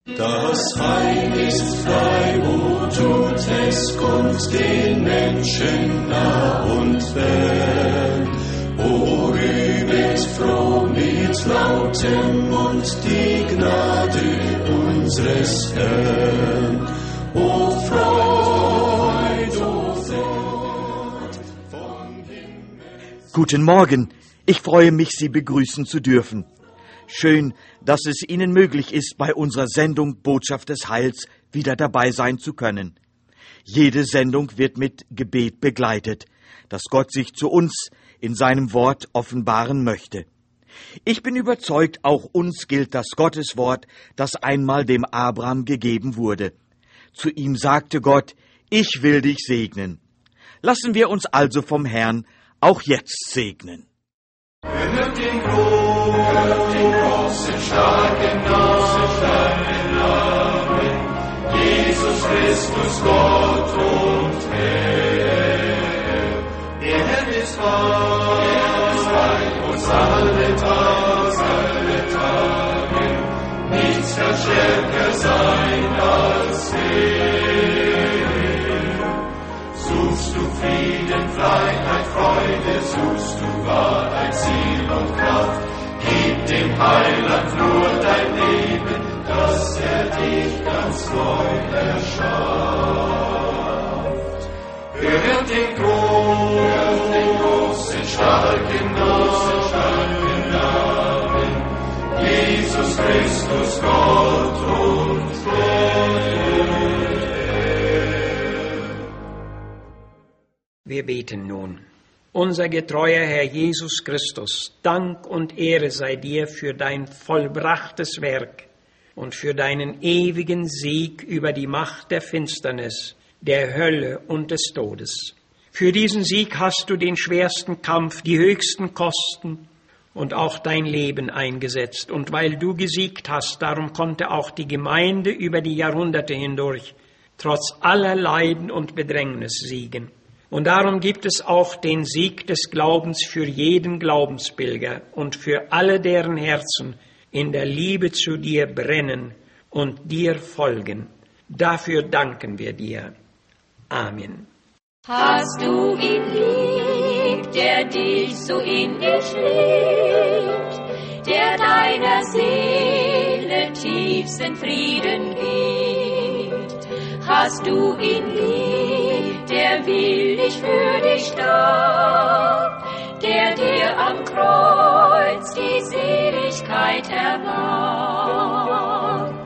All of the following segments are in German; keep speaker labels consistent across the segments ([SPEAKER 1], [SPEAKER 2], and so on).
[SPEAKER 1] Das Heil ist frei, wo tut es kund den Menschen nah und fern. O rühmet froh mit lautem Mund die Gnade unseres Herrn. O Freud vom Himmel.
[SPEAKER 2] Guten Morgen, ich freue mich, Sie begrüßen zu dürfen. Schön, dass es Ihnen möglich ist, bei unserer Sendung Botschaft des Heils wieder dabei sein zu können. Jede Sendung wird mit Gebet begleitet, dass Gott sich zu uns in seinem Wort offenbaren möchte. Ich bin überzeugt, auch uns gilt das Gotteswort, das einmal dem Abraham gegeben wurde. Zu ihm sagte Gott, ich will dich segnen. Lassen wir uns also vom Herrn auch jetzt segnen.
[SPEAKER 1] Hört den großen, starken Namen, Jesus Christus, Gott und Herr. Der Herr ist bei uns alle Tage, nichts kann stärker sein als er. Suchst du Frieden, Freiheit, Freude, suchst du Wahrheit, Ziel und Kraft, gib dem Heiland nur dein Leben, dass er dich ganz neu erschafft. Hört den großen, starken Namen, Jesus Christus, Gott und Herr.
[SPEAKER 3] Wir beten nun. Unser getreuer Herr Jesus Christus, Dank und Ehre sei dir für dein vollbrachtes Werk und für deinen ewigen Sieg über die Macht der Finsternis, der Hölle und des Todes. Für diesen Sieg hast du den schwersten Kampf, die höchsten Kosten und auch dein Leben eingesetzt. Und weil du gesiegt hast, darum konnte auch die Gemeinde über die Jahrhunderte hindurch trotz aller Leiden und Bedrängnis siegen. Und darum gibt es auch den Sieg des Glaubens für jeden Glaubenspilger und für alle, deren Herzen in der Liebe zu dir brennen und dir folgen. Dafür danken wir dir. Amen.
[SPEAKER 4] Hast du ihn lieb, der dich so in dich liebt, der deiner Seele tiefsten Frieden gibt? Hast du ihn lieb, der willig für dich starb, der dir am Kreuz die Seligkeit erwarb?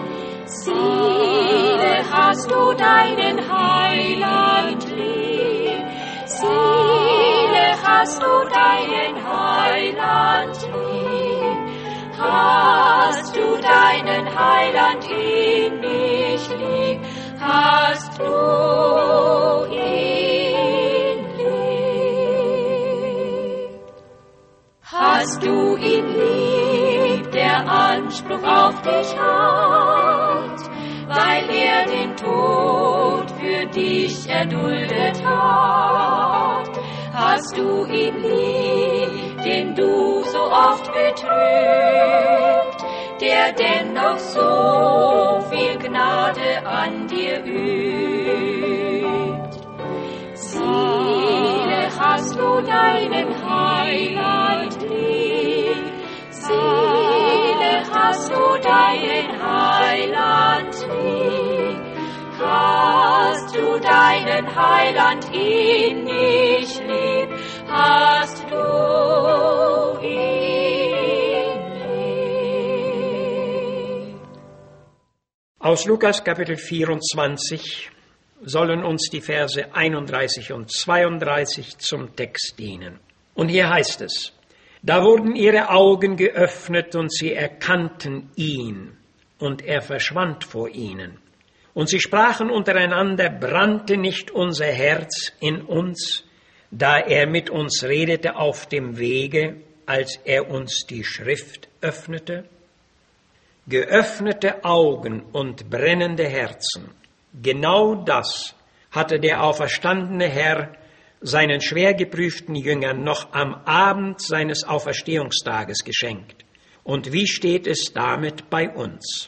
[SPEAKER 4] Seele, hast du deinen Heiland lieb? Seele, hast du deinen Heiland lieb? Hast du deinen Heiland in mich lieb? Hast du ihn lieb? Hast du ihn lieb, der Anspruch auf dich hat, weil er den Tod für dich erduldet hat? Hast du ihn lieb, den du so oft betrübt, der dennoch so viel Gnade an dir übt? Seele, hast du deinen Heiland lieb? Seele, hast du deinen Heiland lieb? Hast du deinen Heiland in dich lieb? Hast du ihn lieb?
[SPEAKER 3] Aus Lukas Kapitel 24 sollen uns die Verse 31 und 32 zum Text dienen. Und hier heißt es: Da wurden ihre Augen geöffnet und sie erkannten ihn, und er verschwand vor ihnen. Und sie sprachen untereinander: Brannte nicht unser Herz in uns, da er mit uns redete auf dem Wege, als er uns die Schrift öffnete? Geöffnete Augen und brennende Herzen. Genau das hatte der auferstandene Herr seinen schwer geprüften Jüngern noch am Abend seines Auferstehungstages geschenkt. Und wie steht es damit bei uns?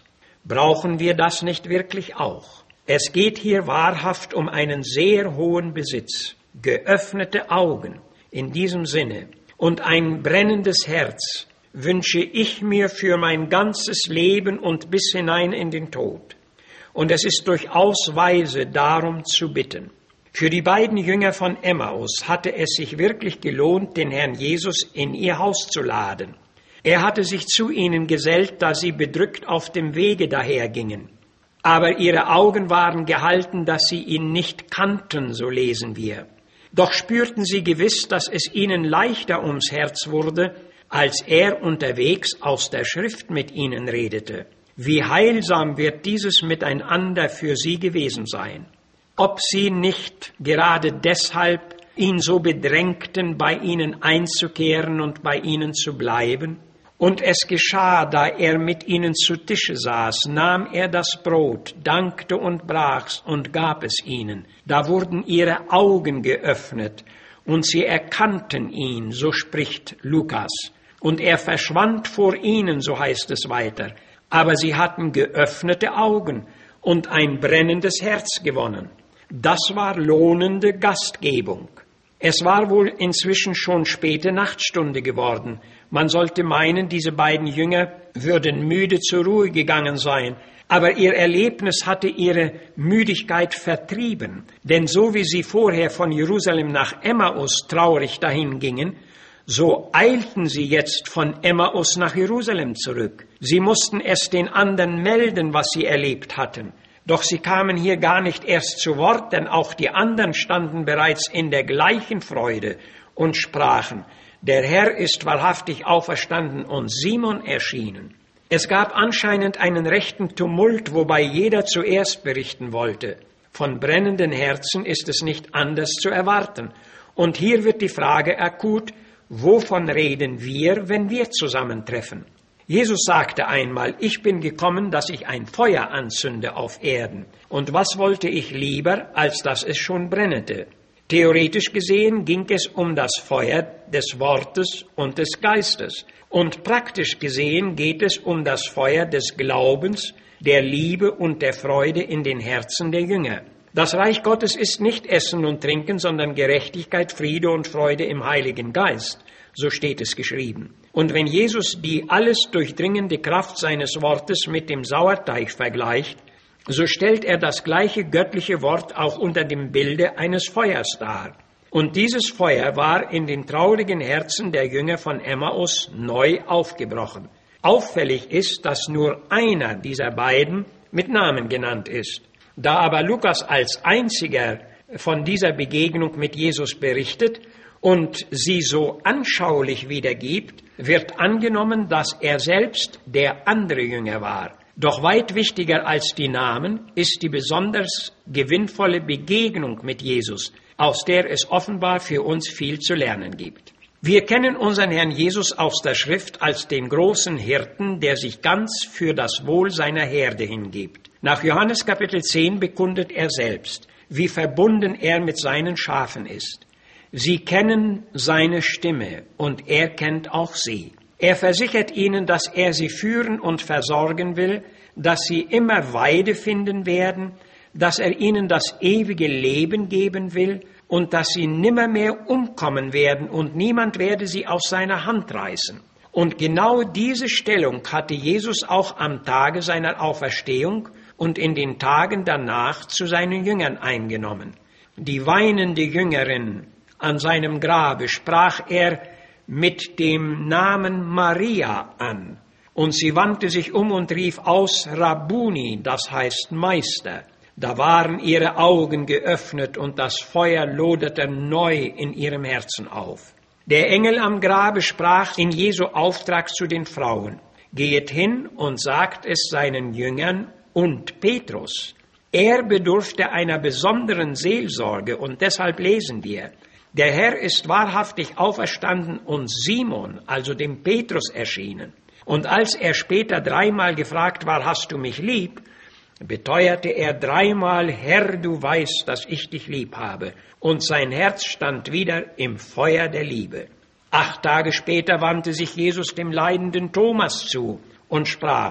[SPEAKER 3] Brauchen wir das nicht wirklich auch? Es geht hier wahrhaft um einen sehr hohen Besitz, geöffnete Augen in diesem Sinne und ein brennendes Herz wünsche ich mir für mein ganzes Leben und bis hinein in den Tod. Und es ist durchaus weise, darum zu bitten. Für die beiden Jünger von Emmaus hatte es sich wirklich gelohnt, den Herrn Jesus in ihr Haus zu laden. Er hatte sich zu ihnen gesellt, da sie bedrückt auf dem Wege dahergingen. Aber ihre Augen waren gehalten, dass sie ihn nicht kannten, so lesen wir. Doch spürten sie gewiss, dass es ihnen leichter ums Herz wurde, als er unterwegs aus der Schrift mit ihnen redete. Wie heilsam wird dieses Miteinander für sie gewesen sein. Ob sie nicht gerade deshalb ihn so bedrängten, bei ihnen einzukehren und bei ihnen zu bleiben? Und es geschah, da er mit ihnen zu Tische saß, nahm er das Brot, dankte und brach's und gab es ihnen. Da wurden ihre Augen geöffnet und sie erkannten ihn, so spricht Lukas. Und er verschwand vor ihnen, so heißt es weiter. Aber sie hatten geöffnete Augen und ein brennendes Herz gewonnen. Das war lohnende Gastgebung. Es war wohl inzwischen schon späte Nachtstunde geworden. Man sollte meinen, diese beiden Jünger würden müde zur Ruhe gegangen sein. Aber ihr Erlebnis hatte ihre Müdigkeit vertrieben. Denn so wie sie vorher von Jerusalem nach Emmaus traurig dahin gingen, so eilten sie jetzt von Emmaus nach Jerusalem zurück. Sie mussten es den anderen melden, was sie erlebt hatten. Doch sie kamen hier gar nicht erst zu Wort, denn auch die anderen standen bereits in der gleichen Freude und sprachen, der Herr ist wahrhaftig auferstanden und Simon erschienen. Es gab anscheinend einen rechten Tumult, wobei jeder zuerst berichten wollte. Von brennenden Herzen ist es nicht anders zu erwarten. Und hier wird die Frage akut, wovon reden wir, wenn wir zusammentreffen? Jesus sagte einmal, ich bin gekommen, dass ich ein Feuer anzünde auf Erden. Und was wollte ich lieber, als dass es schon brennete? Theoretisch gesehen ging es um das Feuer des Wortes und des Geistes. Und praktisch gesehen geht es um das Feuer des Glaubens, der Liebe und der Freude in den Herzen der Jünger. Das Reich Gottes ist nicht Essen und Trinken, sondern Gerechtigkeit, Friede und Freude im Heiligen Geist. So steht es geschrieben. Und wenn Jesus die alles durchdringende Kraft seines Wortes mit dem Sauerteig vergleicht, so stellt er das gleiche göttliche Wort auch unter dem Bilde eines Feuers dar. Und dieses Feuer war in den traurigen Herzen der Jünger von Emmaus neu aufgebrochen. Auffällig ist, dass nur einer dieser beiden mit Namen genannt ist. Da aber Lukas als einziger von dieser Begegnung mit Jesus berichtet und sie so anschaulich wiedergibt, wird angenommen, dass er selbst der andere Jünger war. Doch weit wichtiger als die Namen ist die besonders gewinnvolle Begegnung mit Jesus, aus der es offenbar für uns viel zu lernen gibt. Wir kennen unseren Herrn Jesus aus der Schrift als den großen Hirten, der sich ganz für das Wohl seiner Herde hingibt. Nach Johannes Kapitel 10 bekundet er selbst, wie verbunden er mit seinen Schafen ist. Sie kennen seine Stimme und er kennt auch sie. Er versichert ihnen, dass er sie führen und versorgen will, dass sie immer Weide finden werden, dass er ihnen das ewige Leben geben will und dass sie nimmermehr umkommen werden und niemand werde sie aus seiner Hand reißen. Und genau diese Stellung hatte Jesus auch am Tage seiner Auferstehung und in den Tagen danach zu seinen Jüngern eingenommen. Die weinende Jüngerin an seinem Grabe sprach er mit dem Namen Maria an. Und sie wandte sich um und rief aus, Rabbuni, das heißt Meister. Da waren ihre Augen geöffnet und das Feuer loderte neu in ihrem Herzen auf. Der Engel am Grabe sprach in Jesu Auftrag zu den Frauen, Gehet hin und sagt es seinen Jüngern und Petrus. Er bedurfte einer besonderen Seelsorge und deshalb lesen wir, der Herr ist wahrhaftig auferstanden und Simon, also dem Petrus, erschienen. Und als er später 3-mal gefragt war, hast du mich lieb, beteuerte er 3-mal, Herr, du weißt, dass ich dich lieb habe. Und sein Herz stand wieder im Feuer der Liebe. 8 Tage später wandte sich Jesus dem leidenden Thomas zu und sprach,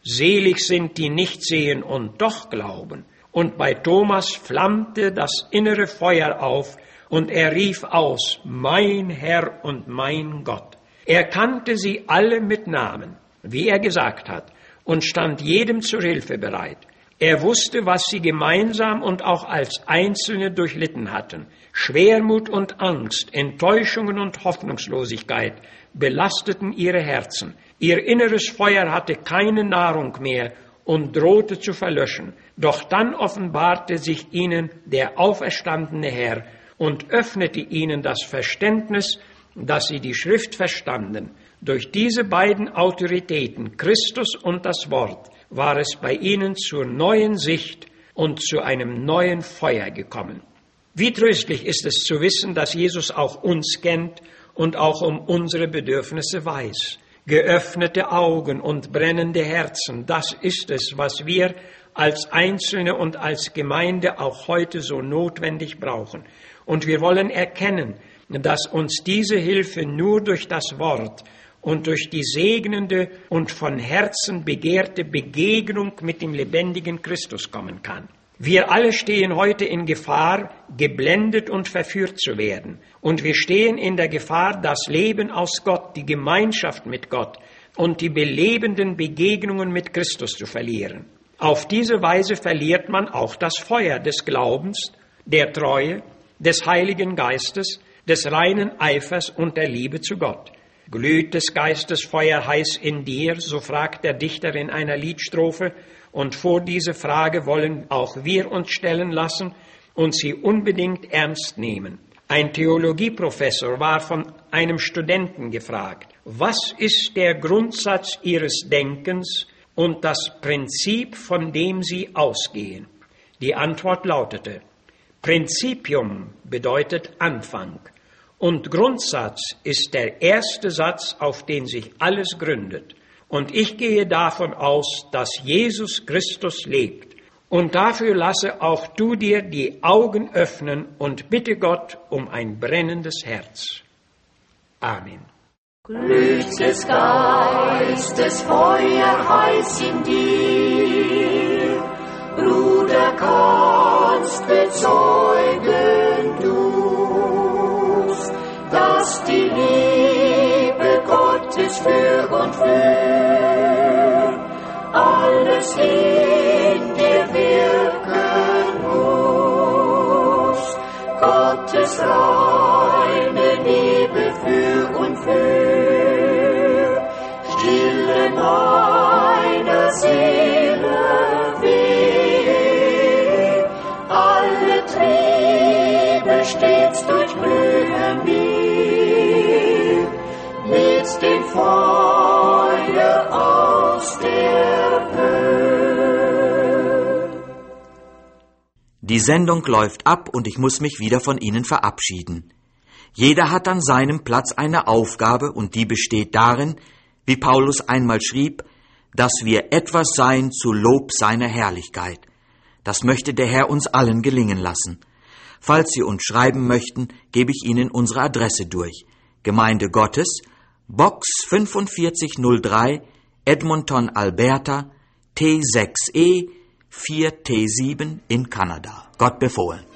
[SPEAKER 3] Selig sind, die nicht sehen und doch glauben. Und bei Thomas flammte das innere Feuer auf, und er rief aus, mein Herr und mein Gott. Er kannte sie alle mit Namen, wie er gesagt hat, und stand jedem zur Hilfe bereit. Er wusste, was sie gemeinsam und auch als Einzelne durchlitten hatten. Schwermut und Angst, Enttäuschungen und Hoffnungslosigkeit belasteten ihre Herzen. Ihr inneres Feuer hatte keine Nahrung mehr und drohte zu verlöschen. Doch dann offenbarte sich ihnen der auferstandene Herr und öffnete ihnen das Verständnis, dass sie die Schrift verstanden. Durch diese beiden Autoritäten, Christus und das Wort, war es bei ihnen zur neuen Sicht und zu einem neuen Feuer gekommen. Wie tröstlich ist es zu wissen, dass Jesus auch uns kennt und auch um unsere Bedürfnisse weiß. Geöffnete Augen und brennende Herzen, das ist es, was wir als Einzelne und als Gemeinde auch heute so notwendig brauchen. Und wir wollen erkennen, dass uns diese Hilfe nur durch das Wort und durch die segnende und von Herzen begehrte Begegnung mit dem lebendigen Christus kommen kann. Wir alle stehen heute in Gefahr, geblendet und verführt zu werden. Und wir stehen in der Gefahr, das Leben aus Gott, die Gemeinschaft mit Gott und die belebenden Begegnungen mit Christus zu verlieren. Auf diese Weise verliert man auch das Feuer des Glaubens, der Treue, des Heiligen Geistes, des reinen Eifers und der Liebe zu Gott. Glüht des Geistes Feuer heiß in dir, so fragt der Dichter in einer Liedstrophe, und vor diese Frage wollen auch wir uns stellen lassen und sie unbedingt ernst nehmen. Ein Theologieprofessor war von einem Studenten gefragt, was ist der Grundsatz Ihres Denkens und das Prinzip, von dem Sie ausgehen? Die Antwort lautete, Principium bedeutet Anfang und Grundsatz ist der erste Satz, auf den sich alles gründet. Und ich gehe davon aus, dass Jesus Christus lebt. Und dafür lasse auch du dir die Augen öffnen und bitte Gott um ein brennendes Herz. Amen.
[SPEAKER 4] Glüht des Geistes Feuer heiß in dir, Bruder, kannst bezeugen du's, dass die Liebe Gottes für und für alles in dir wirken muss. Gottes reine Liebe für und für stille meiner Seele weh. Alle Triebe stets durchglühen mir mit dem Feuer aus der Höhe.
[SPEAKER 2] Die Sendung läuft ab und ich muss mich wieder von Ihnen verabschieden. Jeder hat an seinem Platz eine Aufgabe und die besteht darin, wie Paulus einmal schrieb, dass wir etwas seien zu Lob seiner Herrlichkeit. Das möchte der Herr uns allen gelingen lassen. Falls Sie uns schreiben möchten, gebe ich Ihnen unsere Adresse durch. Gemeinde Gottes, Box 4503, Edmonton, Alberta, T6E 4T7 in Kanada. Gott befohlen.